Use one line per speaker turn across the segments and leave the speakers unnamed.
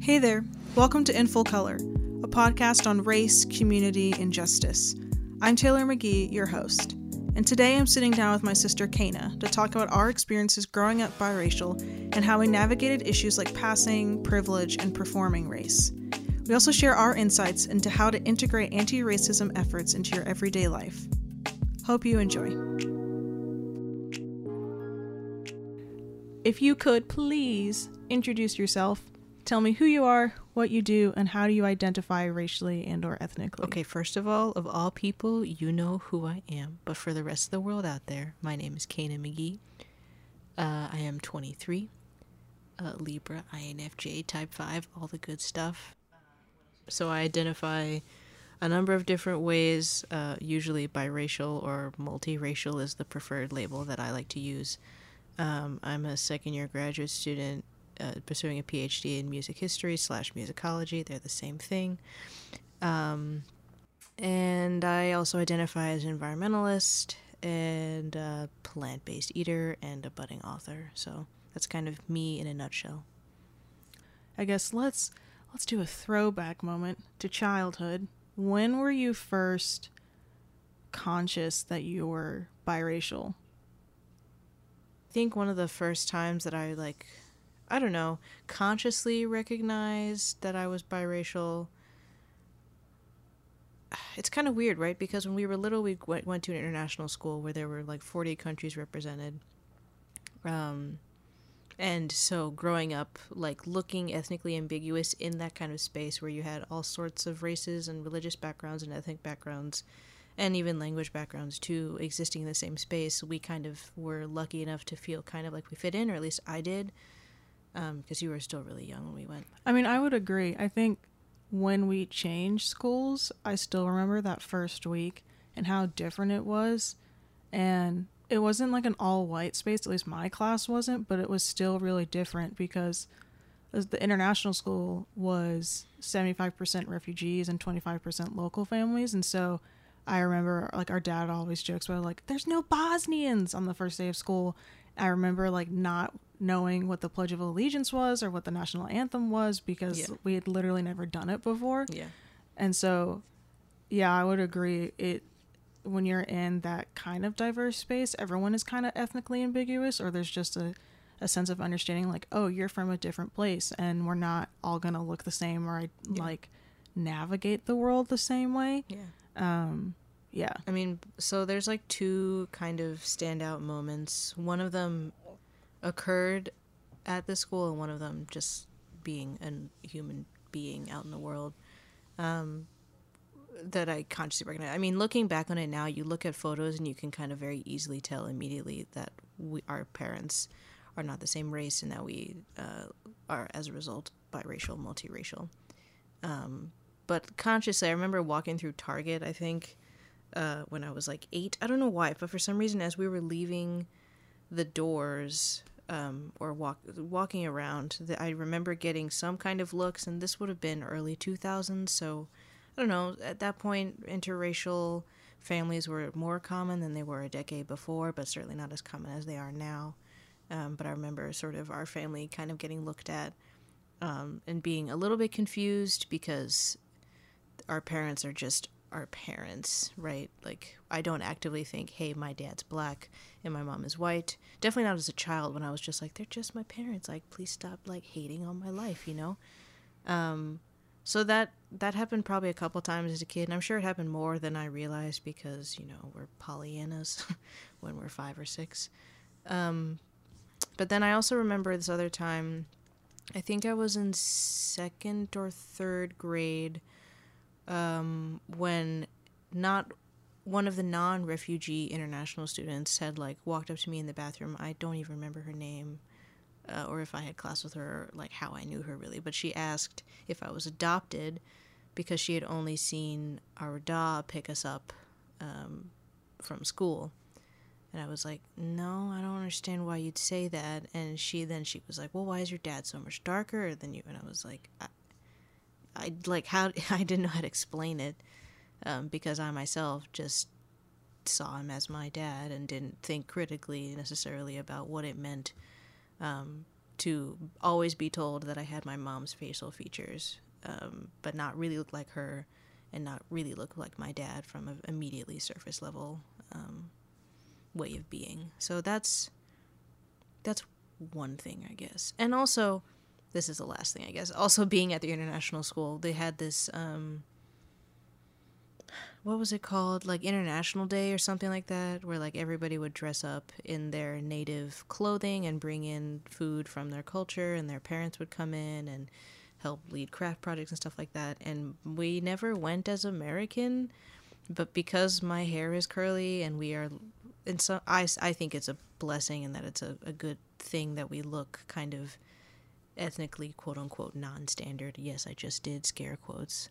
Hey there, welcome to In Full Color, a podcast on race, community, and justice. I'm Taylor McGee, your host, and today I'm sitting down with my sister Kana to talk about our experiences growing up biracial and how we navigated issues like passing, privilege, and performing race. We also share our insights into how to integrate anti-racism efforts into your everyday life. Hope you enjoy. If you could please introduce yourself. Tell me who you are, what you do, and how do you identify racially and or ethnically.
Okay, first of all people, you know who I am. But for the rest of the world out there, my name is Kana McGee. I am 23, Libra, INFJ, type 5, all the good stuff. So I identify a number of different ways, usually biracial or multiracial is the preferred label that I like to use. I'm a second-year graduate student pursuing a PhD in music history / musicology. They're the same thing. And I also identify as an environmentalist and a plant-based eater and a budding author. So that's kind of me in a nutshell.
I guess let's do a throwback moment to childhood. When were you first conscious that you were biracial?
I think one of the first times that I don't know, consciously recognized that I was biracial. It's kind of weird, right? Because when we were little, we went to an international school where there were like 40 countries represented. And so growing up, like looking ethnically ambiguous in that kind of space where you had all sorts of races and religious backgrounds and ethnic backgrounds and even language backgrounds too existing in the same space, we kind of were lucky enough to feel kind of like we fit in, or at least I did. Because you were still really young when we went.
I mean, I would agree. I think when we changed schools, I still remember that first week and how different it was. And it wasn't like an all-white space, at least my class wasn't, but it was still really different because the international school was 75% refugees and 25% local families. And so I remember, like, our dad always jokes about, like, there's no Bosnians on the first day of school. I remember, like, not knowing what the Pledge of Allegiance was or what the national anthem was because we had literally never done it before.
Yeah.
And so, yeah, I would agree. When you're in that kind of diverse space, everyone is kind of ethnically ambiguous, or there's just a sense of understanding, like, oh, you're from a different place and we're not all going to look the same or like navigate the world the same way.
Yeah.
Yeah.
I mean, so there's like two kind of standout moments. One of them occurred at the school and one of them just being a human being out in the world that I consciously recognize. I mean, looking back on it now, you look at photos and you can kind of very easily tell immediately that our parents are not the same race and that we are, as a result, biracial, multiracial. But consciously, I remember walking through Target, I think, when I was like 8. I don't know why, but for some reason, as we were leaving the doors or walking around, I remember getting some kind of looks, and this would have been early 2000s, so I don't know, at that point interracial families were more common than they were a decade before, but certainly not as common as they are now. But I remember sort of our family kind of getting looked at and being a little bit confused because our parents are just our parents, right? Like, I don't actively think, hey, my dad's black and my mom is white. Definitely not as a child, when I was just like, they're just my parents. Like, please stop, like, hating on my life, you know? So that happened probably a couple times as a kid, and I'm sure it happened more than I realized because, you know, we're Pollyannas when we're 5 or 6. But then I also remember this other time, I think I was in 2nd or 3rd grade, when not one of the non-refugee international students had like walked up to me in the bathroom. I don't even remember her name, or if I had class with her, or like how I knew her really, but she asked if I was adopted because she had only seen our dad pick us up from school. And I was like, no, I don't understand why you'd say that. And she was like, well, why is your dad so much darker than you? And I was like, I didn't know how to explain it, because I myself just saw him as my dad and didn't think critically necessarily about what it meant to always be told that I had my mom's facial features, but not really look like her and not really look like my dad from an immediately surface level way of being. So that's one thing, I guess. And also, this is the last thing, I guess. Also, being at the international school, they had this, what was it called? Like International Day or something like that, where like everybody would dress up in their native clothing and bring in food from their culture, and their parents would come in and help lead craft projects and stuff like that. And we never went as American, but because my hair is curly and we are, and so I think it's a blessing and that it's a good thing that we look kind of ethnically, quote unquote, non-standard. Yes, I just did scare quotes.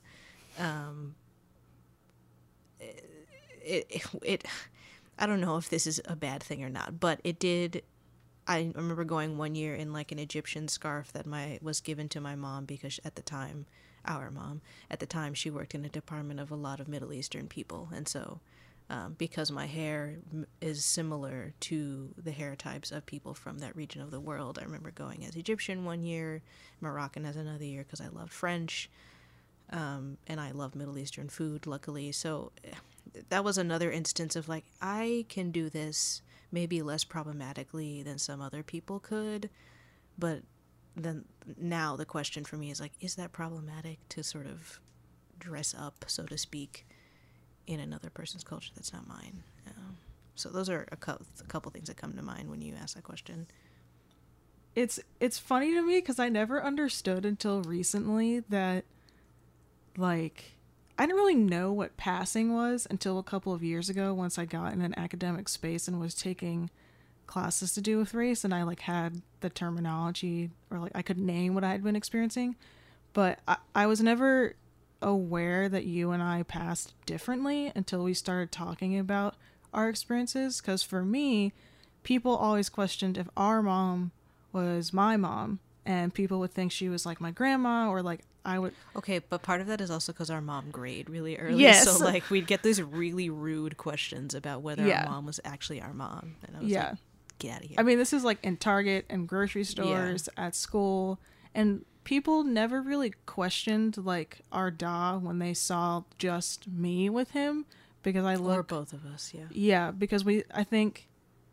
It I don't know if this is a bad thing or not, but it did. I remember going one year in like an Egyptian scarf that was given to my mom because at the time, our mom, at the time she worked in a department of a lot of Middle Eastern people. And so because my hair is similar to the hair types of people from that region of the world, I remember going as Egyptian one year, Moroccan as another year because I loved French, and I love Middle Eastern food, luckily. So that was another instance of like, I can do this maybe less problematically than some other people could, but then now the question for me is like, is that problematic to sort of dress up, so to speak, in another person's culture that's not mine? So those are a couple things that come to mind when you ask that question.
It's funny to me because I never understood until recently that, like, I didn't really know what passing was until a couple of years ago once I got in an academic space and was taking classes to do with race, and I like had the terminology, or like I could name what I had been experiencing, but I was never aware that you and I passed differently until we started talking about our experiences. Because for me, people always questioned if our mom was my mom, and people would think she was like my grandma, or like I would.
Okay, but part of that is also because our mom grayed really early.
Yes.
So like we'd get these really rude questions about whether our mom was actually our mom, and I was like, get out of here.
I mean, this is like in Target and grocery stores, at school, and people never really questioned like our da when they saw just me with him, because I look,
or both of us.
Yeah, because I think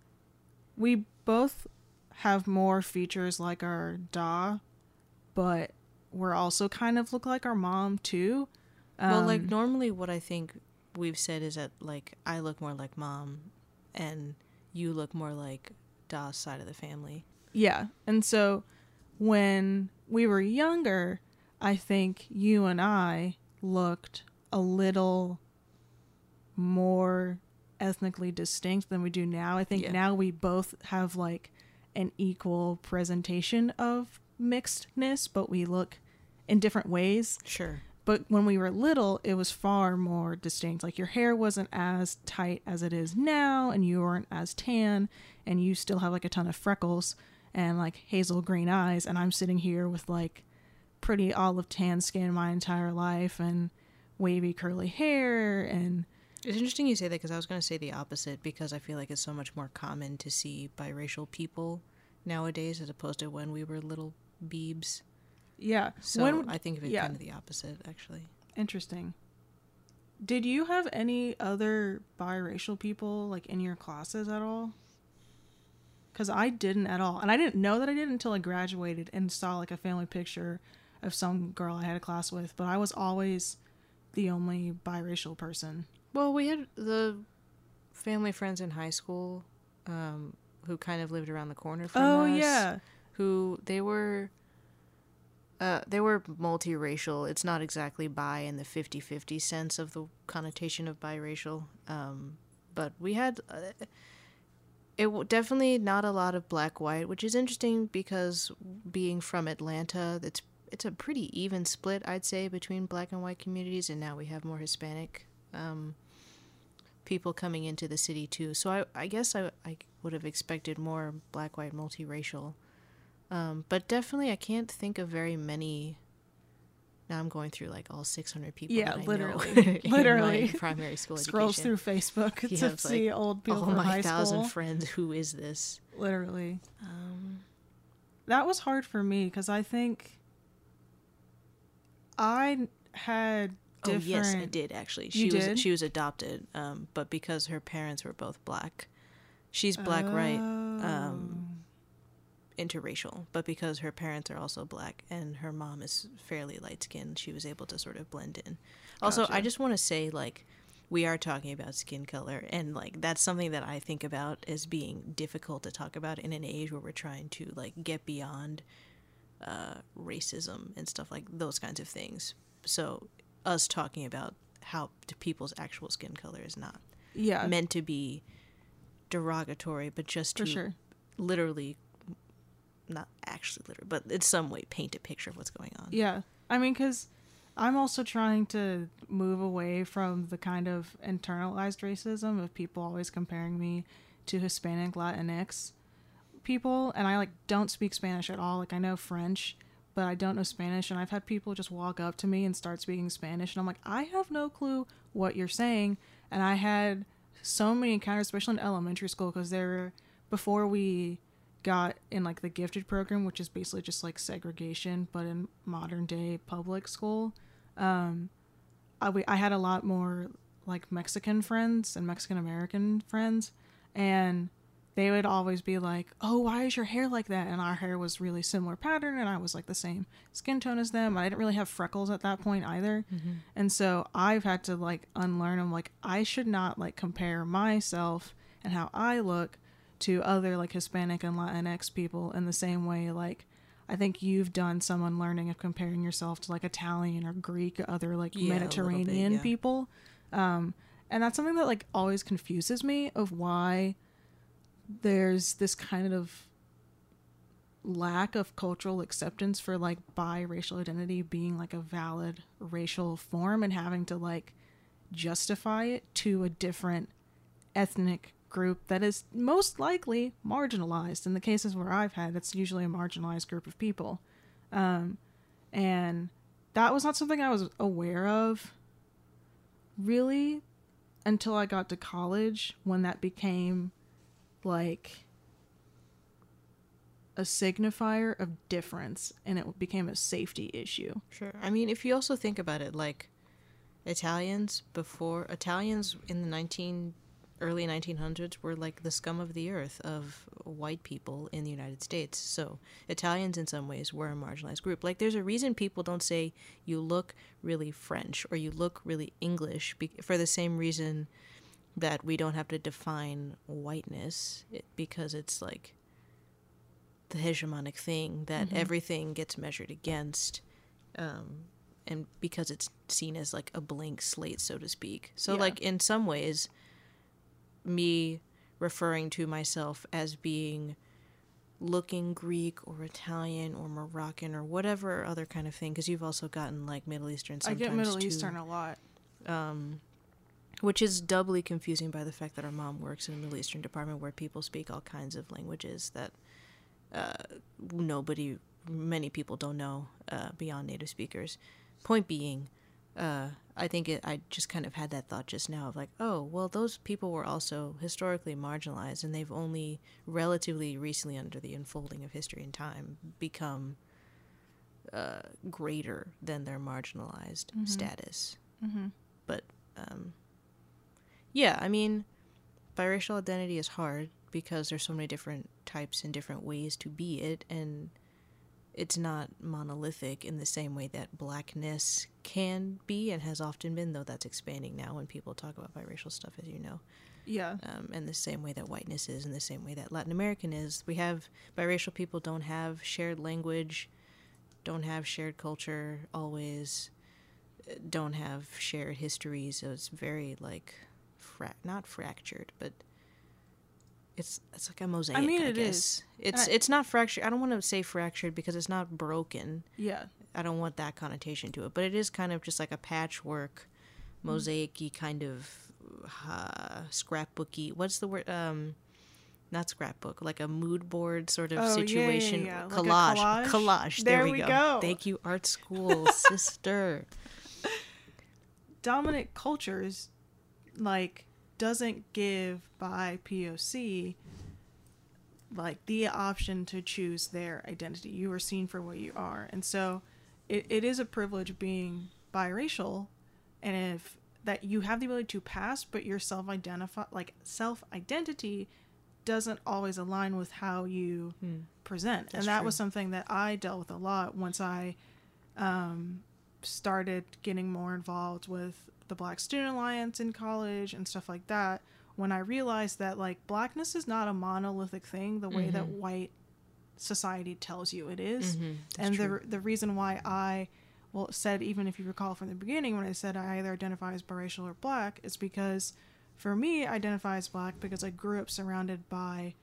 we both have more features like our da, but we're also kind of look like our mom too.
Well, like normally what I think we've said is that like I look more like mom and you look more like da's side of the family.
Yeah. And so when we were younger, I think you and I looked a little more ethnically distinct than we do now. I think now we both have like an equal presentation of mixedness, but we look in different ways.
Sure.
But when we were little, it was far more distinct. Like your hair wasn't as tight as it is now, and you weren't as tan, and you still have like a ton of freckles and like hazel green eyes, and I'm sitting here with like pretty olive tan skin my entire life and wavy curly hair. And
it's interesting you say that, because I was going to say the opposite, because I feel like it's so much more common to see biracial people nowadays as opposed to when we were little beebs.
Yeah.
So I think of it kind of the opposite, actually.
Interesting. Did you have any other biracial people like in your classes at all? Because I didn't at all. And I didn't know that I did until I graduated and saw like a family picture of some girl I had a class with. But I was always the only biracial person.
Well, we had the family friends in high school who kind of lived around the corner from us.
Oh, yeah.
Who they were multiracial. It's not exactly bi in the 50-50 sense of the connotation of biracial. But we had definitely not a lot of black-white, which is interesting because being from Atlanta, it's a pretty even split, I'd say, between black and white communities, and now we have more Hispanic people coming into the city too. So I guess I would have expected more black-white multiracial. But definitely I can't think of very many. Now I'm going through like all 600 people.
Yeah,
that
literally.
I know
Literally.
in my primary school
Scrolls
education.
through Facebook to
have,
see old people
all
from
my
high
1,000
school.
friends. Who is this?
Literally. that was hard for me because I think I had different.
Oh yes, I did actually. She was adopted, but because her parents were both black, she's black, right? Interracial, but because her parents are also black and her mom is fairly light skinned, she was able to sort of blend in. Also,
Gotcha.
I just want to say, like, we are talking about skin color, and like that's something that I think about as being difficult to talk about in an age where we're trying to like get beyond racism and stuff like those kinds of things. So us talking about how people's actual skin color is not meant to be derogatory, but just to literally, not actually literally, but in some way paint a picture of what's going on.
Yeah. I mean, because I'm also trying to move away from the kind of internalized racism of people always comparing me to Hispanic Latinx people, and I like don't speak Spanish at all. Like I know French, but I don't know Spanish, and I've had people just walk up to me and start speaking Spanish, and I'm like, I have no clue what you're saying. And I had so many encounters, especially in elementary school, because there were, before we got in like the gifted program, which is basically just like segregation but in modern day public school, I had a lot more like Mexican friends and Mexican American friends, and they would always be like, oh, why is your hair like that? And our hair was really similar pattern, and I was like the same skin tone as them. I didn't really have freckles at that point either. And so I've had to like unlearn them. Like I should not like compare myself and how I look to other like Hispanic and Latinx people in the same way. Like I think you've done some unlearning of comparing yourself to like Italian or Greek or other like Mediterranean people. And that's something that like always confuses me of why there's this kind of lack of cultural acceptance for like biracial identity being like a valid racial form and having to like justify it to a different ethnic group that is most likely marginalized. In the cases where I've had, it's usually a marginalized group of people. And that was not something I was aware of really until I got to college, when that became like a signifier of difference and it became a safety issue.
Sure. I mean, if you also think about it, like Italians in the early 1900s were like the scum of the earth of white people in the United States. So Italians in some ways were a marginalized group. Like there's a reason people don't say you look really French or you look really English, for the same reason that we don't have to define whiteness, because it's like the hegemonic thing that everything gets measured against, and because it's seen as like a blank slate, so to speak. So like in some ways, me referring to myself as being looking Greek or Italian or Moroccan or whatever other kind of thing, because you've also gotten like Middle Eastern sometimes.
I get Middle Eastern a lot.
Which is doubly confusing by the fact that our mom works in a Middle Eastern department where people speak all kinds of languages that many people don't know beyond native speakers. Point being, I think I just kind of had that thought just now of like, oh, well, those people were also historically marginalized, and they've only relatively recently, under the unfolding of history and time, become greater than their marginalized status. But yeah, I mean, biracial identity is hard because there's so many different types and different ways to be it, and it's not monolithic in the same way that blackness can be and has often been, though that's expanding now when people talk about biracial stuff, as you know.
Yeah.
And the same way that whiteness is, and the same way that Latin American is. We have biracial people don't have shared language, don't have shared culture always, don't have shared history, so it's very like not fractured, but it's like a mosaic. I mean, it is. It's not fractured. I don't want to say fractured because it's not broken.
Yeah.
I don't want that connotation to it, but it is kind of just like a patchwork, mosaic-y kind of scrapbooky. What's the word? Not scrapbook, like a mood board sort of situation.
Yeah.
Collage.
Like
collage. There we go. Thank you, art school, sister.
Dominant cultures, like, doesn't give by POC like the option to choose their identity. You are seen for what you are. And so it is a privilege being biracial, and if that you have the ability to pass, but your self-identity doesn't always align with how you present.
That's
and that
true.
was something that I dealt with a lot once I started getting more involved with the Black Student Alliance in college and stuff like that, when I realized that like blackness is not a monolithic thing the way that white society tells you it is. And the reason why I said, even if you recall from the beginning when I said I either identify as biracial or black, is because for me I identify as black because I grew up surrounded by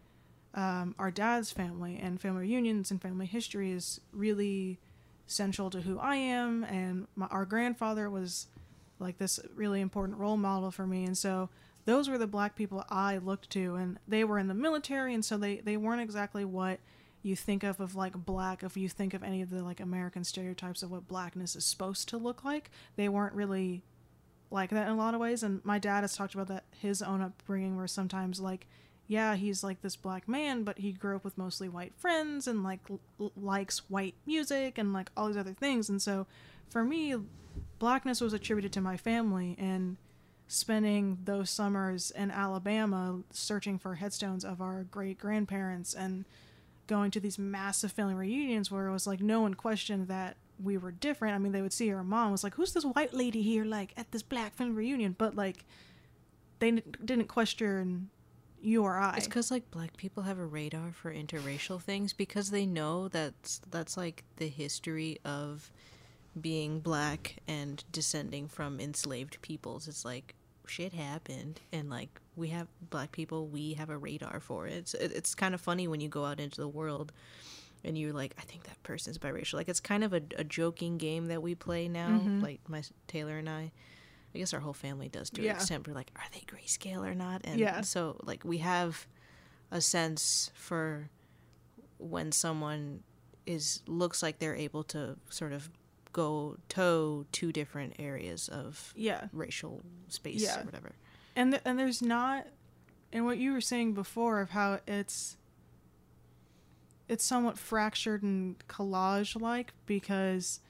our dad's family, and family reunions and family history is really central to who I am, and our grandfather was like this really important role model for me. And so those were the black people I looked to, and they were in the military, and so they weren't exactly what you think of like black. If you think of any of the like American stereotypes of what blackness is supposed to look like, they weren't really like that in a lot of ways. And my dad has talked about that, his own upbringing, where sometimes like, yeah, he's like this black man, but he grew up with mostly white friends and like likes white music and like all these other things. And so for me, blackness was attributed to my family, and spending those summers in Alabama searching for headstones of our great grandparents and going to these massive family reunions where it was like no one questioned that we were different. I mean, they would see our mom was like, who's this white lady here like at this black family reunion? But like they didn't question you or I.
It's because like black people have a radar for interracial things, because they know that's like the history of being black and descending from enslaved peoples. It's like shit happened, and like we have black people, we have a radar for it. It's kind of funny when you go out into the world and you're like, I think that person's biracial. Like it's kind of a joking game that we play now, like my Taylor and I guess our whole family does to an extent. We're like, are they grayscale or not? And so like we have a sense for when someone looks like they're able to sort of go toe two different areas of racial space or whatever.
And there's not, and what you were saying before of how it's somewhat fractured and collage-like, because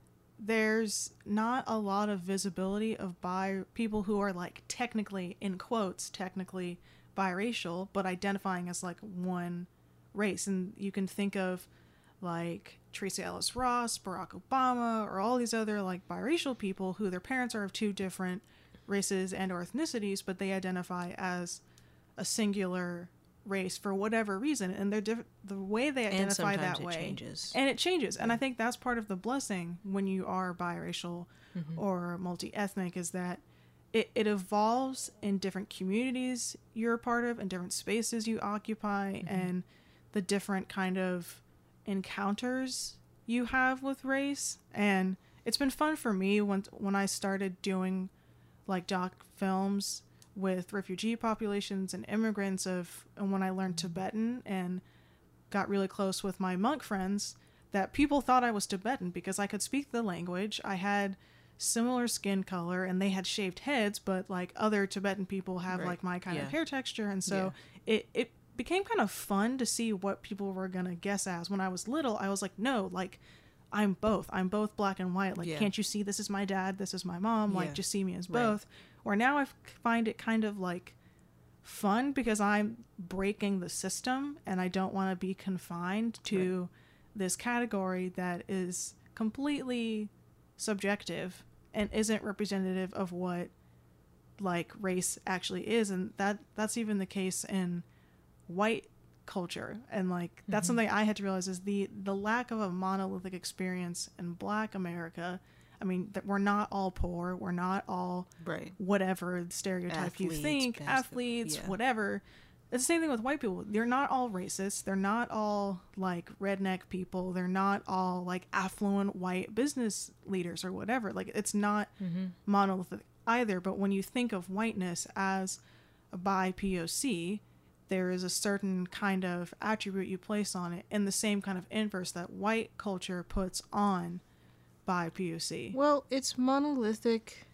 there's not a lot of visibility of people who are like technically, in quotes, technically biracial, but identifying as like one race. And you can think of like Tracee Ellis Ross, Barack Obama, or all these other like biracial people who their parents are of two different races and or ethnicities, but they identify as a singular race for whatever reason, and they're the way they identify that way
changes.
And it changes. And I think that's part of the blessing when you are biracial or multi-ethnic, is that it evolves in different communities you're a part of and different spaces you occupy, and the different kind of encounters you have with race. And it's been fun for me when I started doing like doc films with refugee populations and immigrants, and when I learned Tibetan and got really close with my monk friends, that people thought I was Tibetan because I could speak the language. I had similar skin color, and they had shaved heads, but like other Tibetan people have like my kind of hair texture. And so it became kind of fun to see what people were gonna guess as. When I was little, I was like, no, like I'm both black and white. Like, can't you see this is my dad, this is my mom? Like, just see me as both. Or now I find it kind of like fun because I'm breaking the system, and I don't want to be confined to this category that is completely subjective and isn't representative of what like race actually is. And that's even the case in white culture. And like that's something I had to realize, is the lack of a monolithic experience in Black America. I mean, that we're not all poor, we're not all whatever stereotype you think, athletes, whatever. It's the same thing with white people. They're not all racist. They're not all like redneck people. They're not all like affluent white business leaders or whatever. Like, it's not monolithic either. But when you think of whiteness as a bi POC, there is a certain kind of attribute you place on it in the same kind of inverse that white culture puts on bi POC.
Well, it's monolithic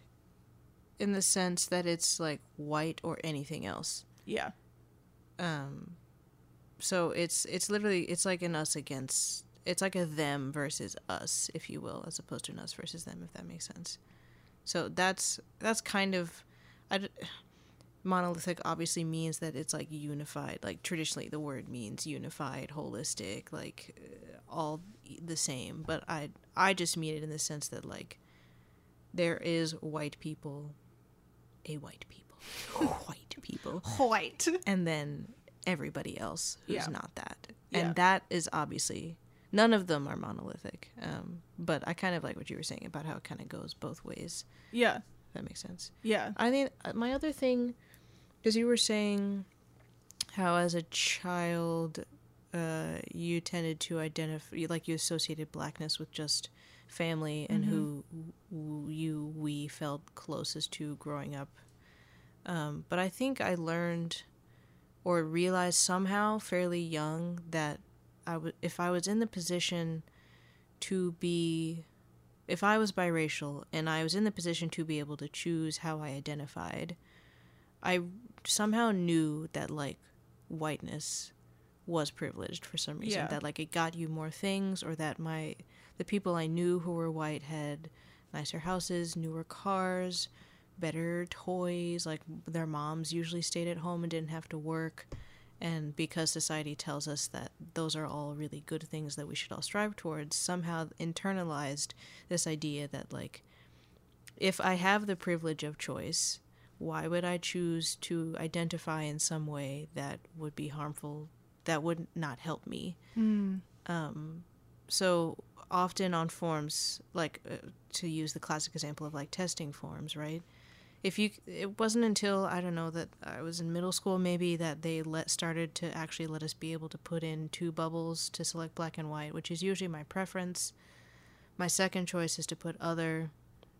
in the sense that it's like white or anything else.
Yeah.
So it's literally, it's like an us against, it's like a them versus us, if you will, as opposed to an us versus them, if that makes sense. So that's kind of, monolithic obviously means that it's like unified. Like traditionally the word means unified, holistic, like all the same. But I just mean it in the sense that like there is white people, a white people, white people,
White.
and then everybody else who's
Yeah.
not that.
Yeah.
And that is obviously, none of them are monolithic. But I kind of like what you were saying about how it kind of goes both ways.
Yeah.
If that makes sense.
Yeah.
I think my other thing, because you were saying how as a child you tended to identify, like you associated blackness with just family and who we felt closest to growing up. But I think I learned or realized somehow fairly young that if I was in the position to be, if I was biracial and I was in the position to be able to choose how I identified, I somehow knew that like whiteness was privileged for some reason.
Yeah.
That like it got you more things, or that the people I knew who were white had nicer houses, newer cars, better toys, like their moms usually stayed at home and didn't have to work. And because society tells us that those are all really good things that we should all strive towards, somehow internalized this idea that like if I have the privilege of choice, why would I choose to identify in some way that would be harmful, that would not help me? So often on forms, like to use the classic example of like testing forms, right? It wasn't until, I don't know, that I was in middle school maybe, that they started to actually let us be able to put in 2 bubbles to select black and white, which is usually my preference. My second choice is to put other,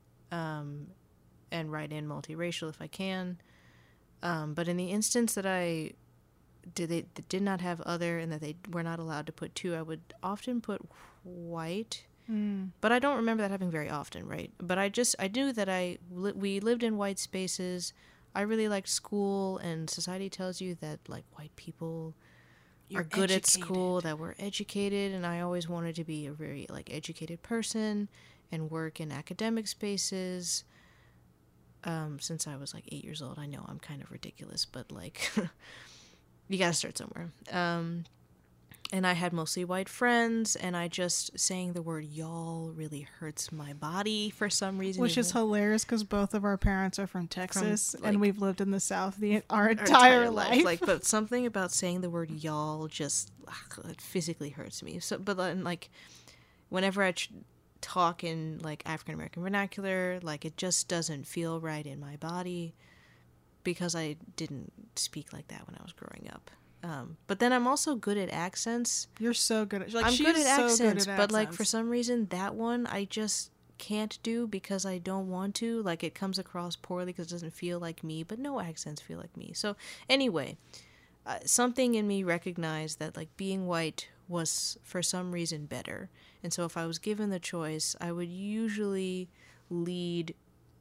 and write in multiracial if I can. But in the instance that I did not have other and that they were not allowed to put 2, I would often put white. But I don't remember that happening very often, right? But I knew that we lived in white spaces. I really liked school, and society tells you that like white people are good at school, that we're educated, and I always wanted to be a very like educated person and work in academic spaces. Since I was like 8 years old. I know I'm kind of ridiculous, but like you gotta start somewhere. And I had mostly white friends, and I just saying the word y'all really hurts my body for some reason.
Which is hilarious because both of our parents are from Texas,
like,
and we've lived in the South our entire life.
Like, but something about saying the word y'all just it physically hurts me. So, but then like whenever I talk in like African American vernacular, like it just doesn't feel right in my body because I didn't speak like that when I was growing up. But then I'm also good at accents.
You're so good at. Like,
I'm good at accents,
good at
but like for some reason that one I just can't do because I don't want to. Like it comes across poorly because it doesn't feel like me. But no accents feel like me. So anyway, something in me recognized that like being white was for some reason better. And so if I was given the choice, I would usually lead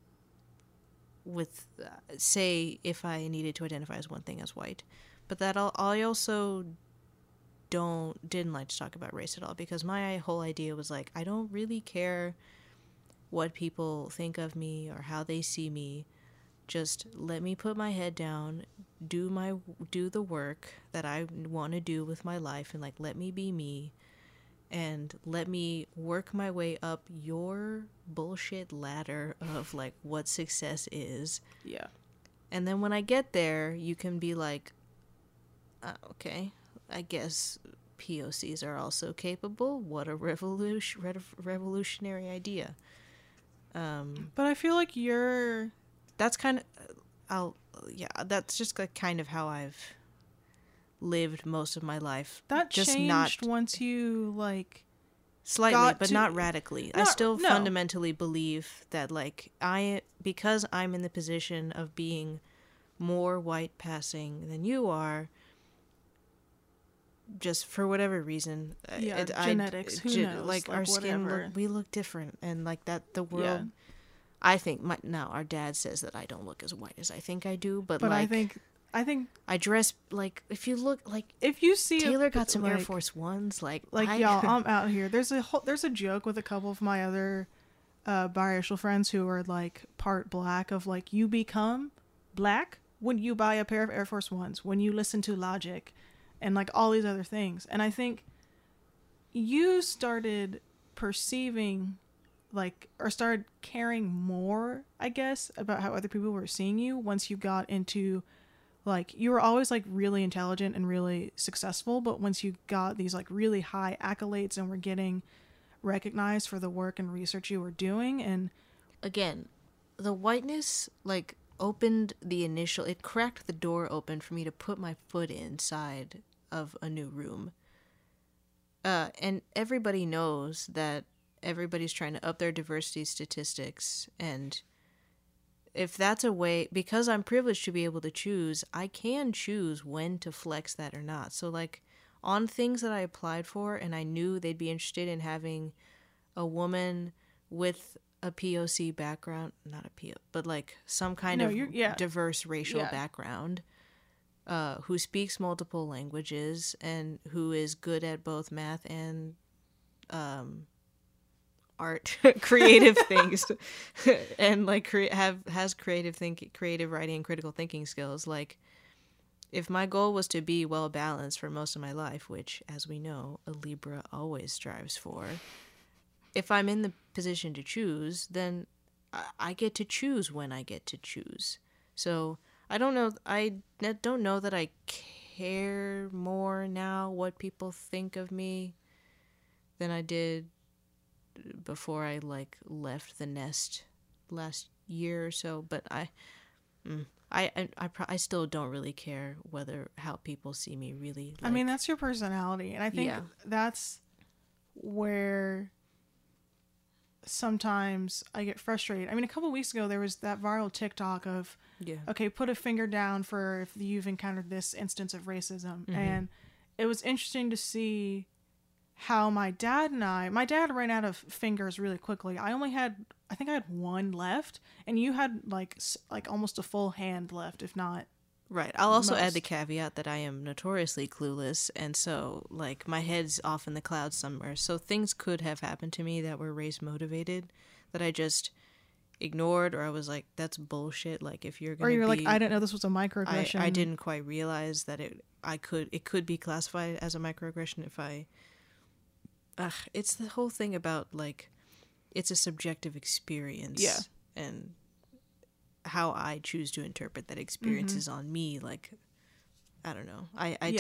with, say, if I needed to identify as one thing as white. But that I also didn't like to talk about race at all, because my whole idea was like, I don't really care what people think of me or how they see me. Just let me put my head down, do the work that I want to do with my life, and like let me be me, and let me work my way up your bullshit ladder of like what success is.
Yeah.
And then when I get there, you can be like, okay, I guess POCs are also capable. What a revolutionary idea.
But I feel like
That's kind of, that's just like kind of how I've lived most of my life.
that
just
changed once you like
slightly, but not radically. I still
no.
fundamentally believe that like because I'm in the position of being more white passing than you are, just for whatever reason,
genetics, who knows,
like our skin we look different, and like that the world. I think now our dad says that I don't look as white as I think I do, but like,
I think I think
I dress like, if you look like,
if you see
Taylor got some Air Force Ones, like
y'all, I'm out here. There's a joke with a couple of my other biracial friends who are like part black of like, you become black when you buy a pair of Air Force Ones, when you listen to Logic, and like all these other things. And I think you started perceiving like, or started caring more, I guess, about how other people were seeing you once you got into, like, you were always like really intelligent and really successful, but once you got these like really high accolades and were getting recognized for the work and research you were doing. And
again, the whiteness like it cracked the door open for me to put my foot inside of a new room. And everybody knows that everybody's trying to up their diversity statistics, and if that's a way, because I'm privileged to be able to choose, I can choose when to flex that or not. So like on things that I applied for and I knew they'd be interested in having a woman with a POC background, not a PO, but like some kind of diverse racial background, who speaks multiple languages and who is good at both math and art, creative things, and like has creative writing and critical thinking skills. Like, if my goal was to be well balanced for most of my life, which, as we know, a Libra always strives for, if I'm in the position to choose, then I get to choose when I get to choose. So I don't know that I care more now what people think of me than I did before I like left the nest last year or so. But I still don't really care how people see me, really. Like,
I mean, that's your personality, and I think that's where sometimes I get frustrated. I mean, a couple weeks ago there was that viral TikTok of okay, put a finger down for if you've encountered this instance of racism. And it was interesting to see how my dad ran out of fingers really quickly. I think I had one left, and you had like almost a full hand left, if not.
Right. I'll also add the caveat that I am notoriously clueless, and so like my head's off in the clouds somewhere. So things could have happened to me that were race motivated that I just ignored, or I was like, that's bullshit. Like, if you're gonna,
or you're like, I didn't know this was a microaggression.
I didn't quite realize that it could be classified as a microaggression if I. It's the whole thing about like, it's a subjective experience. Yeah. And how I choose to interpret that experience is on me. Like, I don't know. I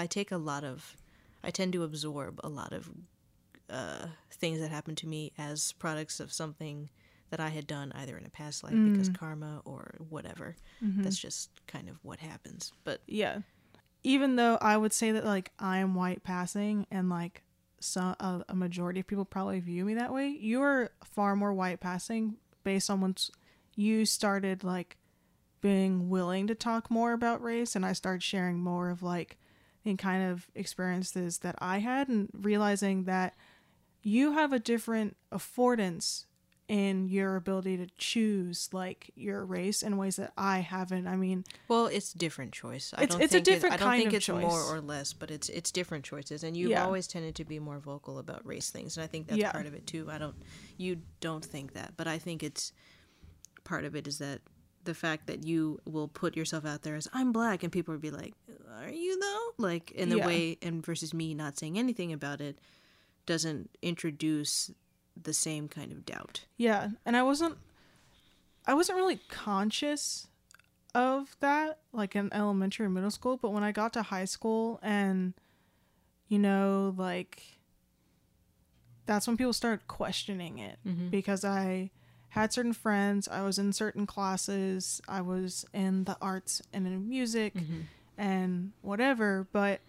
tend to absorb a lot of things that happen to me as products of something that I had done either in a past life because karma or whatever. That's just kind of what happens. But
yeah, even though I would say that like I am white passing and like a majority of people probably view me that way, you are far more white passing based on once you started like being willing to talk more about race, and I started sharing more of like the kind of experiences that I had, and realizing that you have a different affordance in your ability to choose like your race in ways that I haven't. I mean,
well, it's different choice. I don't think it's choice. More or less, but it's different choices, and you've always tended to be more vocal about race things, and I think that's part of it too. You don't think that, but I think it's part of it is that the fact that you will put yourself out there as I'm black, and people will be like, are you though? Like, in the way, and versus me not saying anything about it doesn't introduce the same kind of doubt.
Yeah, and I wasn't really conscious of that like in elementary and middle school, but when I got to high school, and you know, like that's when people started questioning it, because I had certain friends, I was in certain classes, I was in the arts and in music and whatever, but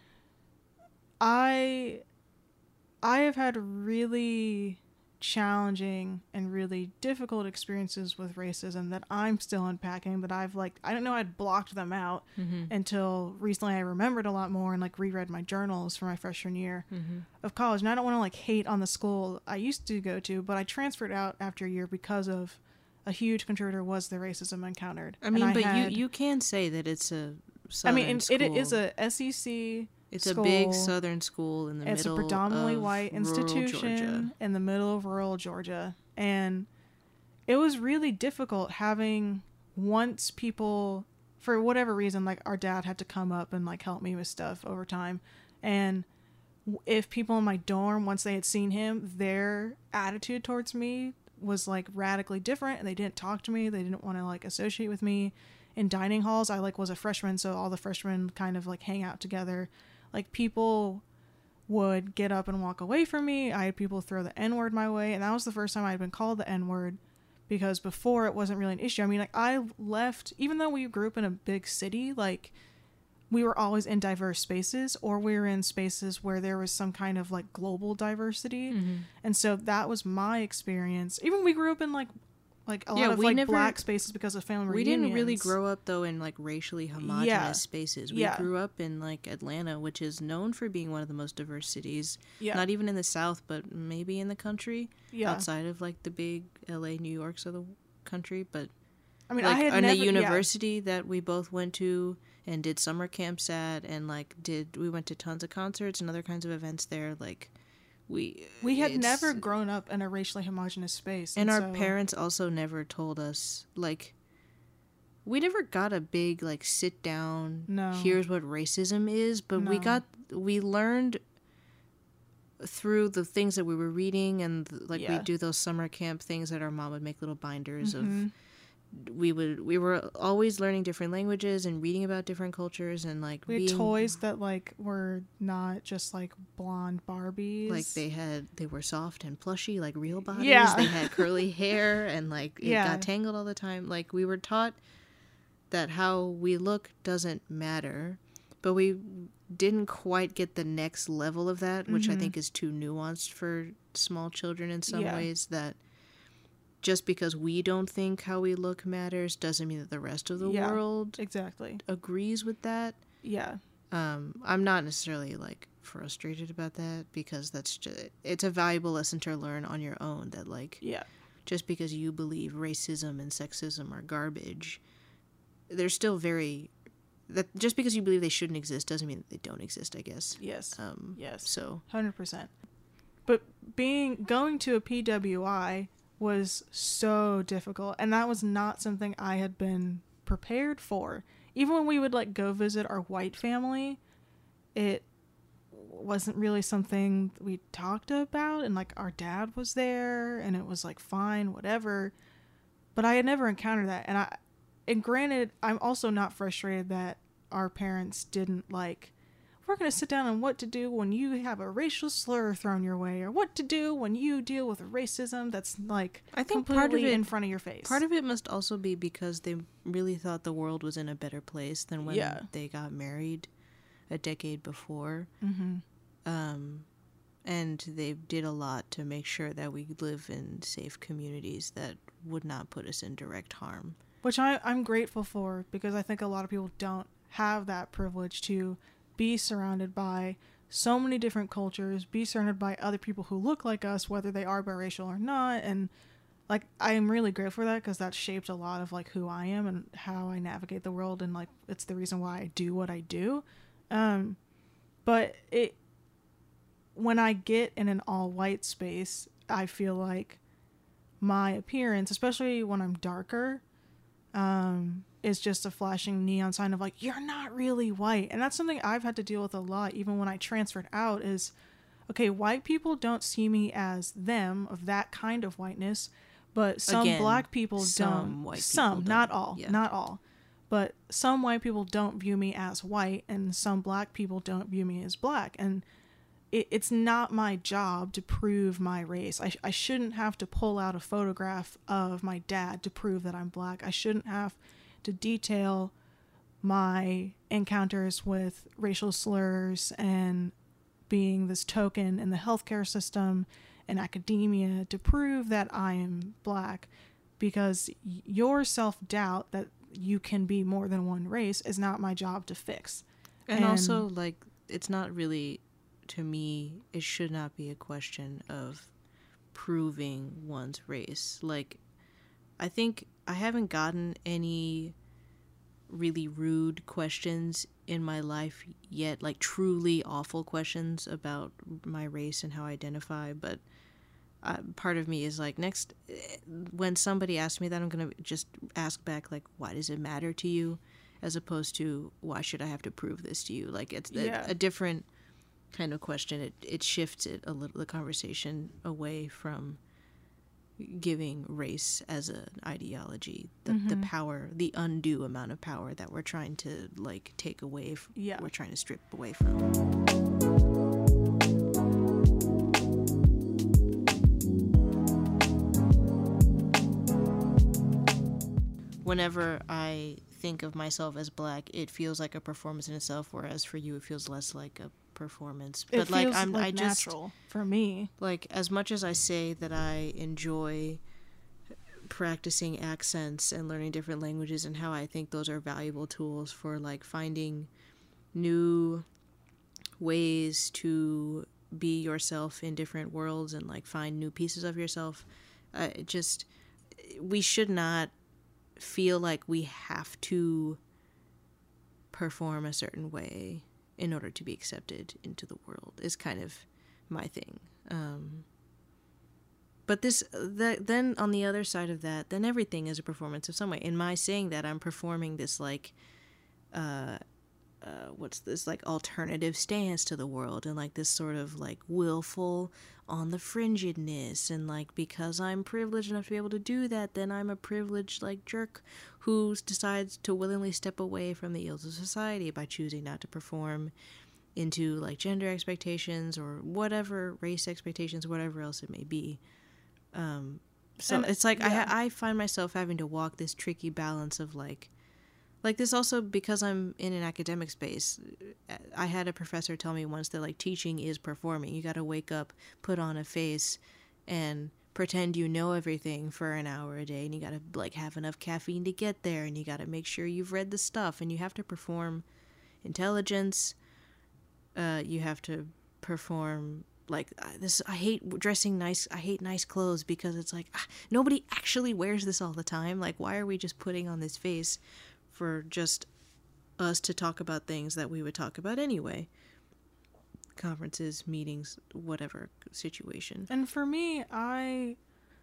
I have had really challenging and really difficult experiences with racism that I'm still unpacking, that I've like, I don't know, I'd blocked them out until recently I remembered a lot more and like reread my journals for my freshman year of college. And I don't want to like hate on the school I used to go to, but I transferred out after a year because of a huge contributor was the racism I encountered.
I mean, but you can say that it's a southern
it
school.
is a SEC.
It's
school.
a big southern school in the
It's
middle
a predominantly
of
white
rural
institution
Georgia.
in the middle of rural Georgia. And it was really difficult having, once people, for whatever reason, like our dad had to come up and like help me with stuff over time. And if people in my dorm, once they had seen him, their attitude towards me was like radically different, and they didn't talk to me. They didn't want to like associate with me. In dining halls, I like was a freshman, so all the freshmen kind of like hang out together. Like people would get up and walk away from me. I had people throw the N-word my way, and that was the first time I had been called the N-word, because before it wasn't really an issue. I mean, like I left, even though we grew up in a big city, like we were always in diverse spaces, or we were in spaces where there was some kind of like global diversity.
Mm-hmm.
And so that was my experience. Even we grew up in like a lot of like black spaces because of family reunions.
We didn't really grow up though in like racially homogenous spaces. We grew up in like Atlanta, which is known for being one of the most diverse cities. Yeah. Not even in the South, but maybe in the country. Yeah. Outside of like the big LA, New Yorks of the country. But I mean, like, I had the university that we both went to and did summer camps at, and like we went to tons of concerts and other kinds of events there. Like
we had never grown up in a racially homogenous space,
and our parents also never told us, like, we never got a big like sit down, here's what racism is, but we learned through the things that we were reading, and like we do those summer camp things that our mom would make little binders of. We were always learning different languages and reading about different cultures, and like
we had toys that like were not just like blonde Barbies.
Like they were soft and plushy, like real bodies. Yeah. They had curly hair, and like it got tangled all the time. Like we were taught that how we look doesn't matter, but we didn't quite get the next level of that, which I think is too nuanced for small children in some ways. That just because we don't think how we look matters doesn't mean that the rest of the world agrees with that. Yeah. I'm not necessarily like frustrated about that, because it's a valuable lesson to learn on your own, that like just because you believe racism and sexism are garbage, they're still just because you believe they shouldn't exist doesn't mean that they don't exist, I guess. Yes.
Yes. So 100%. But going to a PWI was so difficult, and that was not something I had been prepared for. Even when we would like go visit our white family, it wasn't really something we talked about, and like our dad was there and it was like fine, whatever, but I had never encountered that. And granted, I'm also not frustrated that our parents didn't like, we're going to sit down on what to do when you have a racial slur thrown your way, or what to do when you deal with racism that's like, I think, completely in front of your face.
Part of it must also be because they really thought the world was in a better place than when they got married a decade before. And they did a lot to make sure that we live in safe communities that would not put us in direct harm.
Which I'm grateful for, because I think a lot of people don't have that privilege to be surrounded by so many different cultures, be surrounded by other people who look like us, whether they are biracial or not. And like, I am really grateful for that, because that shaped a lot of like who I am and how I navigate the world, and like it's the reason why I do what I do. But when I get in an all white space, I feel like my appearance, especially when I'm darker, is just a flashing neon sign of like, you're not really white. And that's something I've had to deal with a lot, even when I transferred out, is, okay, white people don't see me as them, of that kind of whiteness, but some black people don't. Not all. But some white people don't view me as white, and some black people don't view me as black. And it's not my job to prove my race. I shouldn't have to pull out a photograph of my dad to prove that I'm black. I shouldn't have to detail my encounters with racial slurs and being this token in the healthcare system and academia to prove that I am black, because your self-doubt that you can be more than one race is not my job to fix.
And also, like, it's not really, to me, it should not be a question of proving one's race. Like, I think I haven't gotten any really rude questions in my life yet, like truly awful questions about my race and how I identify, but part of me is like, next, when somebody asks me that, I'm gonna just ask back, like, why does it matter to you, as opposed to why should I have to prove this to you? Like, it's a different kind of question. It shifts it a little, the conversation away from giving race as an ideology, the power, the undue amount of power that we're trying to like take away we're trying to strip away from. Whenever I think of myself as Black, it feels like a performance in itself, whereas for you it feels less like a performance.
But it feels like natural for me.
Like, as much as I say that I enjoy practicing accents and learning different languages, and how I think those are valuable tools for like finding new ways to be yourself in different worlds and like find new pieces of yourself, we should not feel like we have to perform a certain way in order to be accepted into the world, is kind of my thing. But then on the other side of that, then everything is a performance of some way. In my saying that, I'm performing this like, what's this, like alternative stance to the world, and like this sort of like willful on the fringedness, and like because I'm privileged enough to be able to do that, then I'm a privileged like jerk who decides to willingly step away from the ills of society by choosing not to perform into like gender expectations or whatever, race expectations, whatever else it may be. So it's like I find myself having to walk this tricky balance of like this, also because I'm in an academic space. I had a professor tell me once that like teaching is performing. You got to wake up, put on a face, and pretend you know everything for an hour a day, and you got to like have enough caffeine to get there, and you got to make sure you've read the stuff, and you have to perform intelligence. You have to perform like this. I hate dressing nice. I hate nice clothes because it's like nobody actually wears this all the time. Like, why are we just putting on this face for just us to talk about things that we would talk about anyway? Conferences, meetings, whatever situation.
And for me, I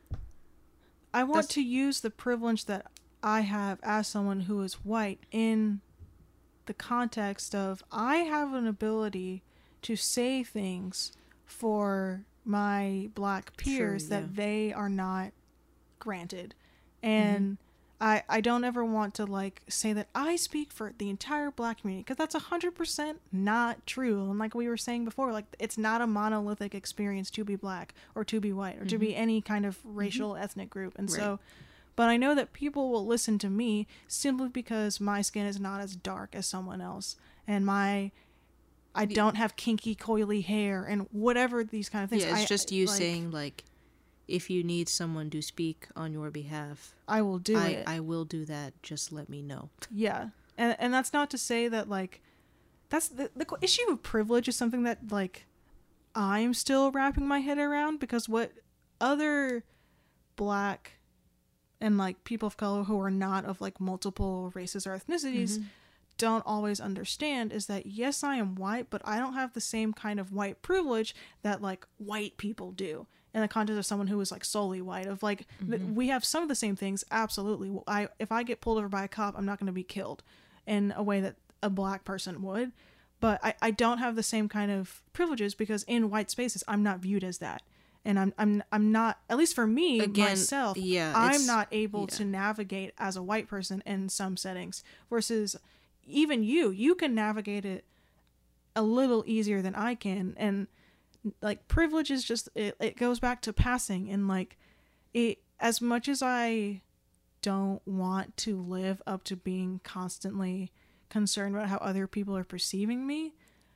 want to use the privilege that I have as someone who is white in the context of I have an ability to say things for my Black peers that they are not granted. And I don't ever want to like say that I speak for the entire Black community, because that's 100% not true. And like we were saying before, like it's not a monolithic experience to be Black or to be white or to be any kind of racial ethnic group. And so, but I know that people will listen to me simply because my skin is not as dark as someone else, and I don't have kinky coily hair and whatever these kind of things.
Yeah, it's just you saying like, if you need someone to speak on your behalf,
I will do it.
I will do that. Just let me know.
Yeah. And that's not to say that, like, that's the issue of privilege is something that, like, I'm still wrapping my head around, because what other Black and, like, people of color who are not of, like, multiple races or ethnicities don't always understand is that, yes, I am white, but I don't have the same kind of white privilege that, like, white people do. In the context of someone who is like solely white, of like we have some of the same things, absolutely. If I get pulled over by a cop, I'm not going to be killed in a way that a Black person would, but I don't have the same kind of privileges, because in white spaces I'm not viewed as that, and I'm not, at least for me, myself, I'm not able to navigate as a white person in some settings, versus even you can navigate it a little easier than I can. And like privilege is just it goes back to passing, and like it, as much as I don't want to live up to being constantly concerned about how other people are perceiving me,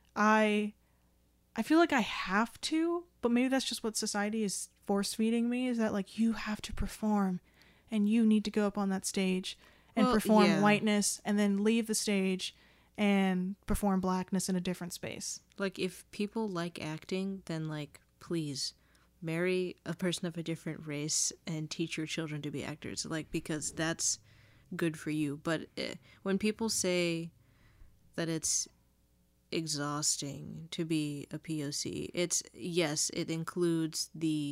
I feel like I have to, but maybe that's just what society is force feeding me, is that like you have to perform and you need to go up on that stage and perform whiteness and then leave the stage and perform Blackness in a different space.
Like, if people like acting, then like, please marry a person of a different race and teach your children to be actors. Like, because that's good for you. But when people say that it's exhausting to be a POC, it includes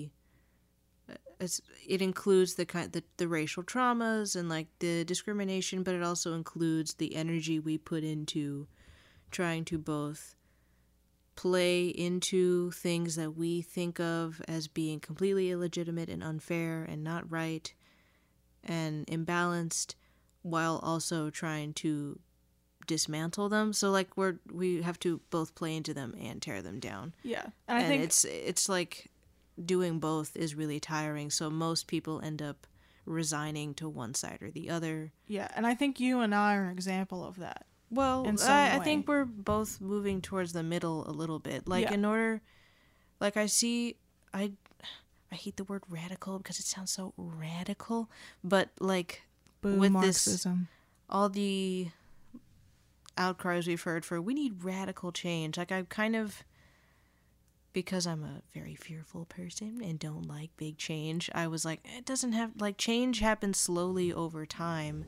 the racial traumas and like the discrimination, but it also includes the energy we put into trying to both play into things that we think of as being completely illegitimate and unfair and not right and imbalanced, while also trying to dismantle them. So like we have to both play into them and tear them down.
Yeah.
And I think it's like doing both is really tiring. So most people end up resigning to one side or the other.
Yeah, and I think you and I are an example of that.
Well, I think we're both moving towards the middle a little bit. Like in order, like I hate the word radical because it sounds so radical, but like with
Marxism.
all the outcries we've heard for we need radical change, like I've kind of, because I'm a very fearful person and don't like big change, I was like, it doesn't have, like, change happens slowly over time,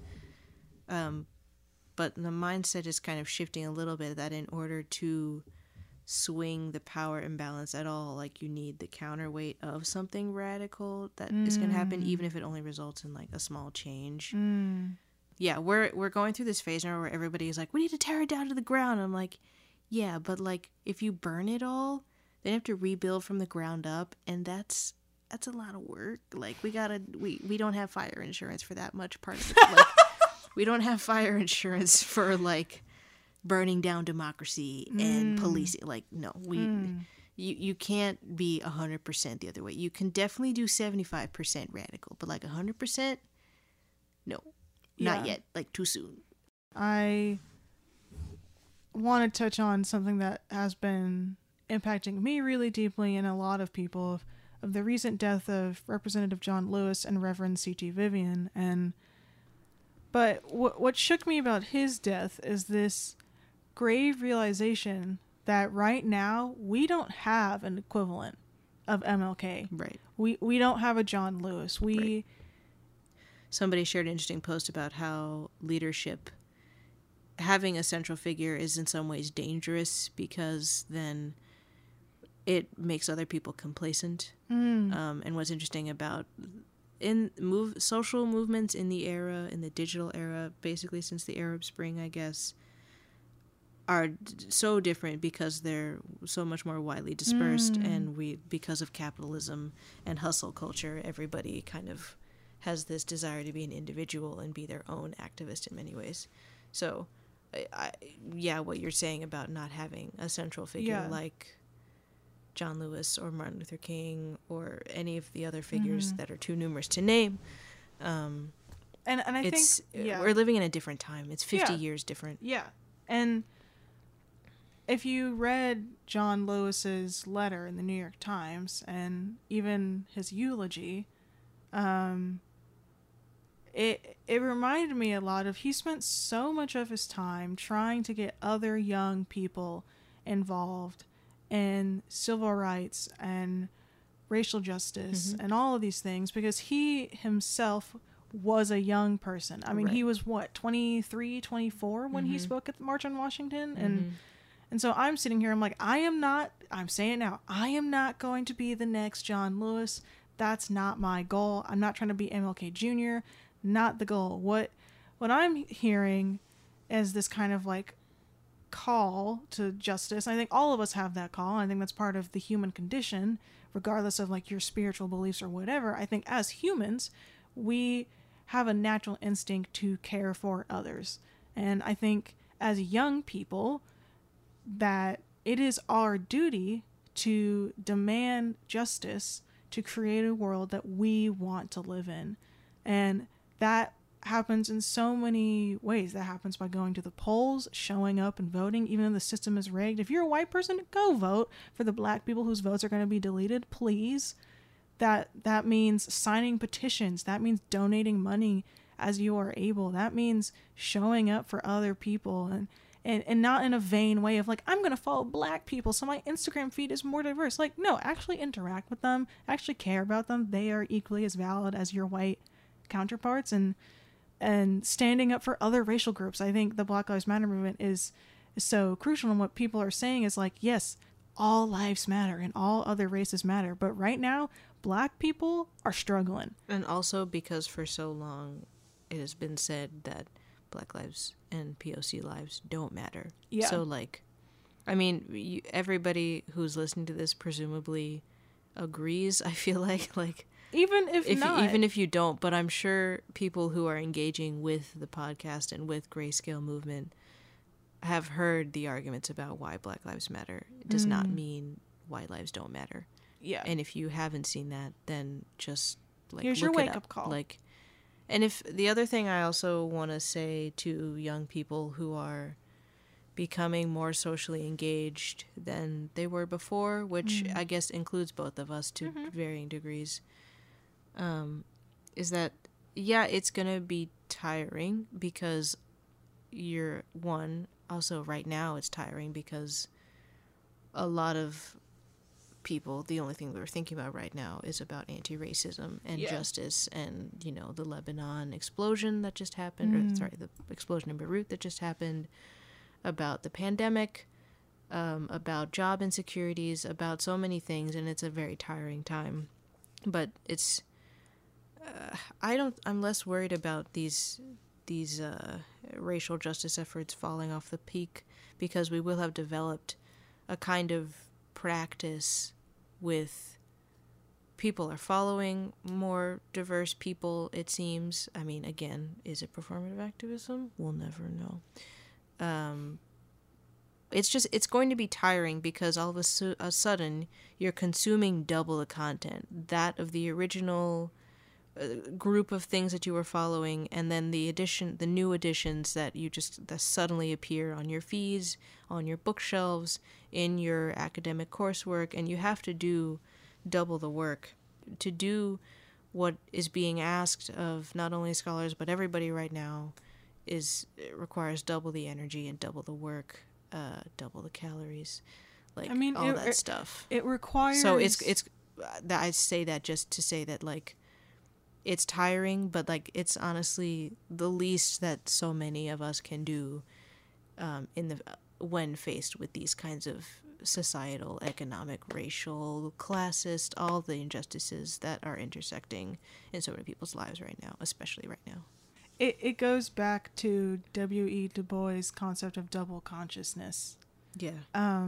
but the mindset is kind of shifting a little bit, that in order to swing the power imbalance at all, like, you need the counterweight of something radical that is going to happen, even if it only results in like a small change. Yeah, we're going through this phase now where everybody's like, we need to tear it down to the ground. I'm like, yeah, but like if you burn it all, then you have to rebuild from the ground up, and that's a lot of work. Like we don't have fire insurance for that much part of it. Like, we don't have fire insurance for like burning down democracy and policing. Like, no, you can't be 100% the other way. You can definitely do 75% radical, but like 100%, no, not yet. Like too soon.
I want to touch on something that has been impacting me really deeply and a lot of people of the recent death of Representative John Lewis and Reverend C.T. Vivian. But what shook me about his death is this grave realization that right now we don't have an equivalent of MLK.
Right.
We don't have a John Lewis.
Right. Somebody shared an interesting post about how leadership, having a central figure, is in some ways dangerous because then it makes other people complacent. And what's interesting about social movements in the digital era, basically since the Arab Spring, I guess, are so different because they're so much more widely dispersed, and because of capitalism and hustle culture, everybody kind of has this desire to be an individual and be their own activist in many ways. So, what you're saying about not having a central figure like John Lewis or Martin Luther King or any of the other figures that are too numerous to name.
And I think
we're living in a different time. It's 50 years different. Yeah.
And if you read John Lewis's letter in the New York Times and even his eulogy, it reminded me a lot of, he spent so much of his time trying to get other young people involved in civil rights and racial justice and all of these things, because he himself was a young person. I mean, he was 23, 24 when he spoke at the March on Washington. And so I'm sitting here, I'm like, I'm saying it now, I am not going to be the next John Lewis. That's not my goal. I'm not trying to be MLK Jr. Not the goal. What I'm hearing is this kind of like call to justice. I think all of us have that call. I think that's part of the human condition, regardless of like your spiritual beliefs or whatever. I think as humans, we have a natural instinct to care for others. And I think as young people, that it is our duty to demand justice, to create a world that we want to live in. And that happens in so many ways. That happens by going to the polls, showing up and voting, even though the system is rigged. If you're a white person, go vote for the black people whose votes are going to be deleted, please. That means signing petitions. That means donating money as you are able. That means showing up for other people and not in a vain way of like, I'm going to follow black people so my Instagram feed is more diverse. Like, no, actually interact with them, actually care about them. They are equally as valid as your white counterparts. And and standing up for other racial groups. I think the Black Lives Matter movement is so crucial, and what people are saying is like, yes, all lives matter and all other races matter, but right now Black people are struggling.
And also because for so long it has been said that Black lives and POC lives don't matter.
Yeah.
So like, I mean, everybody who's listening to this presumably agrees, I feel like
Even if not.
even if you don't, but I'm sure people who are engaging with the podcast and with Grayscale movement have heard the arguments about why Black Lives Matter. It does not mean white lives don't matter.
Yeah.
And if you haven't seen that, then just like
here's
look
your
it
wake up call.
Like, and if the other thing I also want to say to young people who are becoming more socially engaged than they were before, which I guess includes both of us to varying degrees, is that, yeah, it's going to be tiring because you're one, also right now it's tiring because a lot of people, the only thing we're thinking about right now is about anti-racism and justice and, you know, the Lebanon explosion that just happened, the explosion in Beirut that just happened, about the pandemic, about job insecurities, about so many things, and it's a very tiring time. But it's, I'm less worried about these racial justice efforts falling off the peak because we will have developed a kind of practice with people are following more diverse people, it seems. I mean, again, is it performative activism? We'll never know. It's going to be tiring because all of a sudden you're consuming double the content, that of the original group of things that you were following, and then the new additions that suddenly appear on your feeds, on your bookshelves, in your academic coursework, and you have to do double the work to do what is being asked of not only scholars but everybody right now. It requires double the energy and double the work, double the calories, like, I mean, all that stuff.
It requires.
So it's I say that just to say that, like, it's tiring, but like it's honestly the least that so many of us can do when faced with these kinds of societal, economic, racial, classist, all the injustices that are intersecting in so many people's lives right now, especially right now.
It goes back to W.E. Du Bois' concept of double consciousness.
Yeah.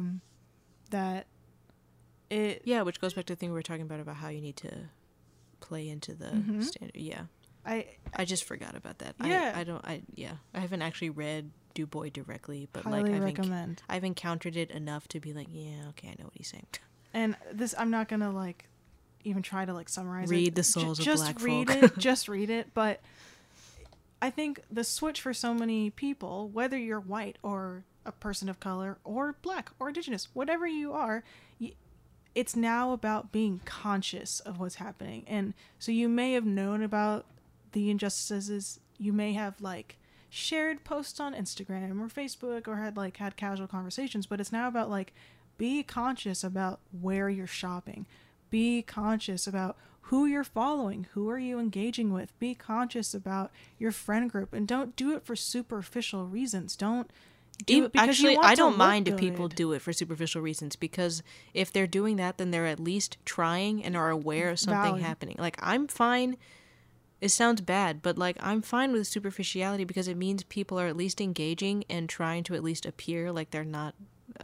Which goes back to the thing we were talking about how you need to play into the standard. Yeah. I just forgot about that.
Yeah.
I haven't actually read Du Bois directly, but
highly
like
recommend.
I've encountered it enough to be like, yeah, okay, I know what he's saying.
And this, I'm not gonna like even try to like summarize
read
it.
The Souls of Black
Folk. Just read it. But I think the switch for so many people, whether you're white or a person of color or Black or Indigenous, whatever you are, it's now about being conscious of what's happening. And so you may have known about the injustices. You may have like shared posts on Instagram or Facebook or had casual conversations, but it's now about like, be conscious about where you're shopping. Be conscious about who you're following. Who are you engaging with? Be conscious about your friend group, and don't do it for superficial reasons. Don't do it because
actually,
you want
I don't
to
mind
look
if people
good.
do it for superficial reasons, because if they're doing that, then they're at least trying and are aware of something happening. Like, I'm fine. It sounds bad, but like, I'm fine with superficiality because it means people are at least engaging and trying to at least appear like they're not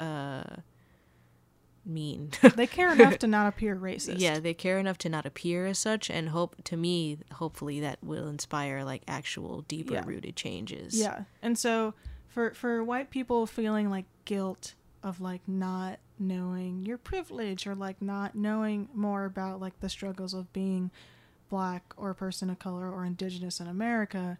mean.
They care enough to not appear racist.
Yeah, they care enough to not appear as such, and hopefully that will inspire like actual deeper rooted changes.
Yeah. And so for white people feeling like guilt of like not knowing your privilege or like not knowing more about like the struggles of being Black or a person of color or Indigenous in America,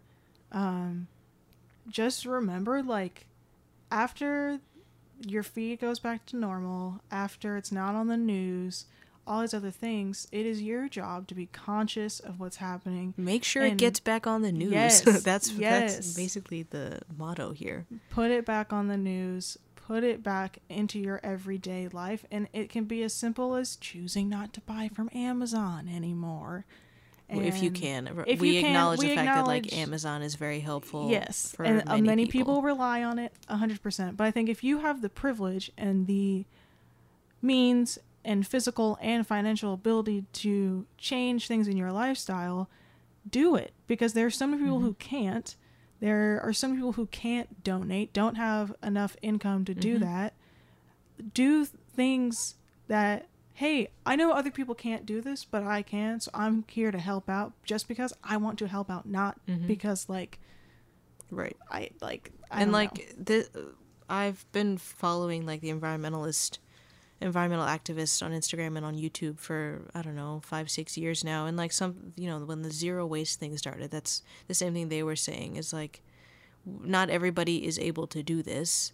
just remember, like, after your feed goes back to normal, after it's not on the news, all these other things, it is your job to be conscious of what's happening.
Make sure it gets back on the news.
Yes,
That's basically the motto here.
Put it back on the news. Put it back into your everyday life. And it can be as simple as choosing not to buy from Amazon anymore.
if you
And
can.
if
We
you can,
acknowledge
we
the fact that like
acknowledge-
Amazon is very helpful.
Yes,
for
and
many
people rely on it 100%. But I think if you have the privilege and the means and physical and financial ability to change things in your lifestyle, do it, because there are some people who can't. There are some people who can't donate, don't have enough income to do that. Do things that, hey, I know other people can't do this, but I can, so I'm here to help out just because I want to help out, not because like
right.
I
And
don't
like I've been following like the environmental activists on Instagram and on YouTube for, I don't know, 5-6 years now. And like some, when the zero waste thing started, that's the same thing they were saying, is like, not everybody is able to do this.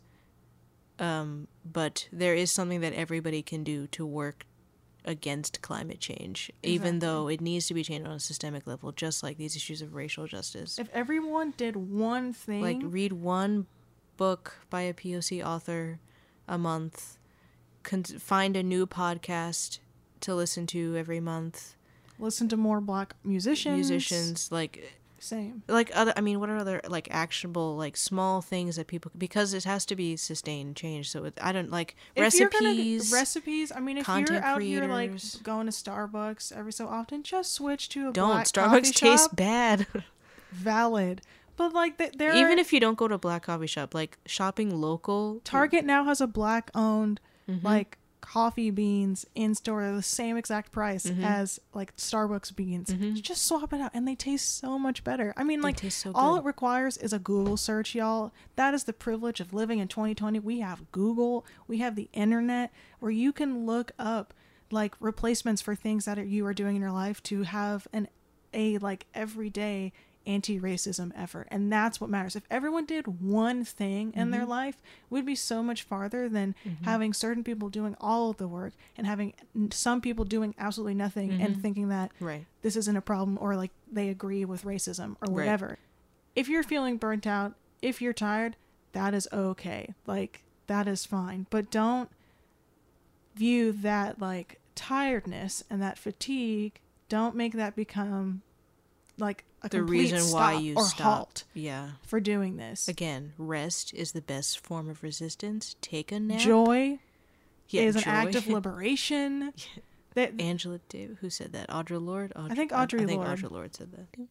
But there is something that everybody can do to work against climate change, even though it needs to be changed on a systemic level, just like these issues of racial justice.
If everyone did one thing,
like read one book by a POC author a month, find a new podcast to listen to every month,
listen to more Black musicians,
like
same,
like other, I mean, what are other like actionable, like small things that people, because it has to be sustained change, so I don't like recipes.
I mean, if
content
you're out
creators.
here like going to Starbucks every so often, just switch to a
Don't
Black
Starbucks
coffee
tastes
shop.
bad.
Valid, but like there
even if you don't go to a Black coffee shop, like shopping local.
Target now has a Black owned like coffee beans in store at the same exact price as like Starbucks beans. Just swap it out and they taste so much better. I mean, like,
taste so
all
good.
it requires is a Google search, y'all. That is the privilege of living in 2020. We have Google, we have the internet, where you can look up like replacements for things that you are doing in your life to have a like everyday anti-racism effort. And that's what matters. If everyone did one thing in their life, we'd be so much farther than having certain people doing all of the work and having some people doing absolutely nothing and thinking that this isn't a problem, or like they agree with racism or whatever. If you're feeling burnt out, if you're tired, that is okay. Like, that is fine. But don't view that like tiredness and that fatigue, don't make that become like a
the
complete
reason
stop
why you
or
stop.
halt
Yeah.
for doing this.
Again, rest is the best form of resistance. Take a nap.
Joy is an
joy.
act of liberation. That
Angela Davis, who said that? Audre Lorde?
I think Audre
I think
Lorde.
Audre Lorde said that.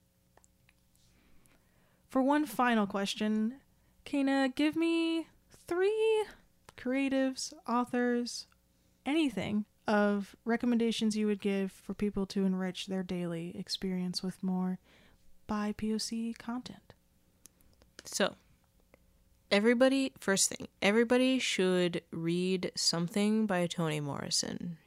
For one final question, Kana, give me 3 creatives, authors, anything of recommendations you would give for people to enrich their daily experience with more BIPOC content.
So, first thing, everybody should read something by Toni Morrison.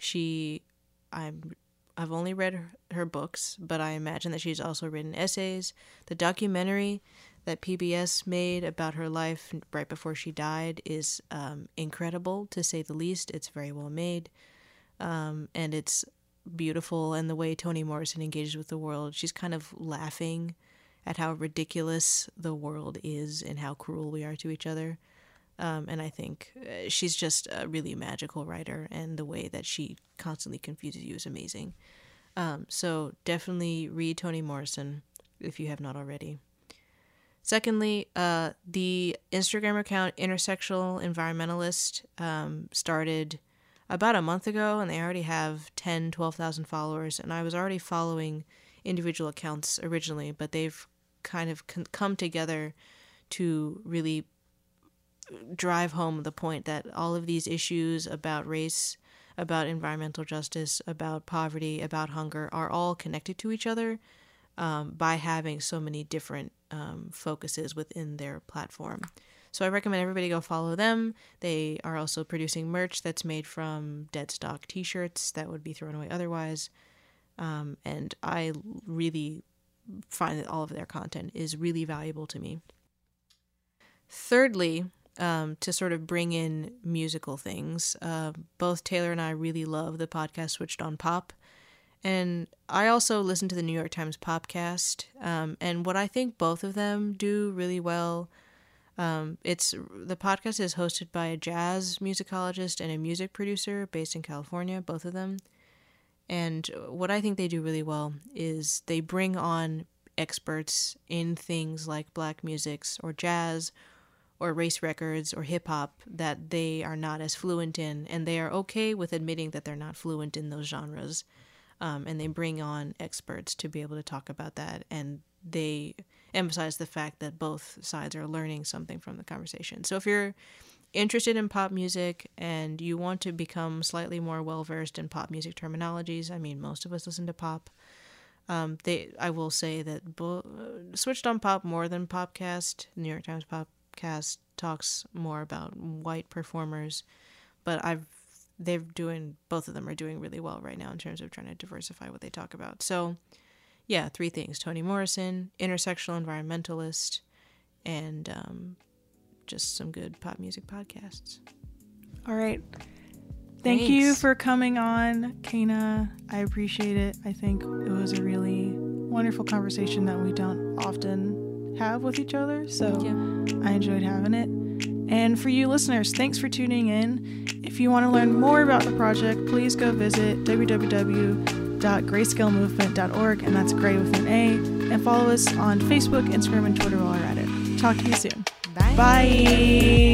I've only read her books, but I imagine that she's also written essays. The documentary that PBS made about her life right before she died is incredible, to say the least. It's very well made, and it's beautiful. And the way Toni Morrison engages with the world, she's kind of laughing at how ridiculous the world is and how cruel we are to each other. And I think she's just a really magical writer, and the way that she constantly confuses you is amazing. So definitely read Toni Morrison if you have not already. Secondly, the Instagram account Intersectional Environmentalist started about a month ago, and they already have 12,000 followers. And I was already following individual accounts originally, but they've kind of come together to really drive home the point that all of these issues about race, about environmental justice, about poverty, about hunger are all connected to each other by having so many different focuses within their platform. So I recommend everybody go follow them. They are also producing merch that's made from dead stock t-shirts that would be thrown away otherwise. And I really find that all of their content is really valuable to me. Thirdly, to sort of bring in musical things, both Taylor and I really love the podcast Switched on Pop. And I also listen to the New York Times Popcast. And what I think both of them do really well, the podcast is hosted by a jazz musicologist and a music producer based in California, both of them. And what I think they do really well is they bring on experts in things like black musics or jazz or race records or hip hop that they are not as fluent in, and they are okay with admitting that they're not fluent in those genres. And they bring on experts to be able to talk about that, and they emphasize the fact that both sides are learning something from the conversation. So if you're interested in pop music and you want to become slightly more well-versed in pop music terminologies, I mean, most of us listen to pop. I will say that Switched on Pop More Than Popcast, New York Times Popcast, talks more about white performers, but both of them are doing really well right now in terms of trying to diversify what they talk about. So yeah, 3 things: Toni Morrison, intersectional environmentalist, and just some good pop music podcasts.
All right. Thank you for coming on, Kayna. I appreciate it. I think it was a really wonderful conversation that we don't often have with each other, so I enjoyed having it. And for you listeners, thanks for tuning in. If you want to learn more about the project, please go visit www.grayscalemovement.org, and that's gray with an A, and follow us on Facebook, Instagram, and Twitter while we're at it. Talk to you soon.
Bye.
Bye.